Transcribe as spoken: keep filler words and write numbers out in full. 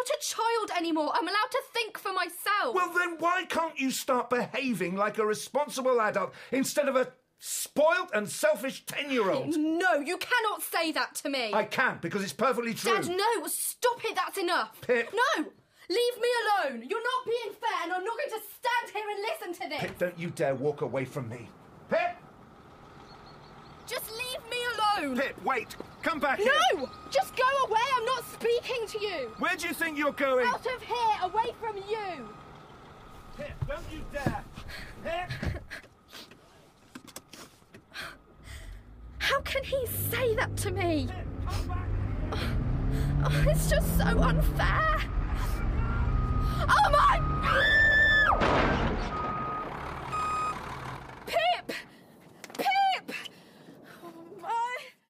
not a child anymore. I'm allowed to think for myself. Well, then why can't you start behaving like a responsible adult instead of a spoilt and selfish ten-year-old? No, you cannot say that to me. I can't, because it's perfectly true. Dad, no, stop it, that's enough. Pip. No, leave me alone. You're not being fair, and I'm not going to stand here and listen to this. Pip, don't you dare walk away from me. Pip! Just leave me alone. Pip, wait. Come back no, here. No, just go away. I'm not speaking to you. Where do you think you're going? Out of here, away from you. Pip, don't you dare. Pip! How can he say that to me? Pip, come back. Oh, it's just so unfair. Oh, my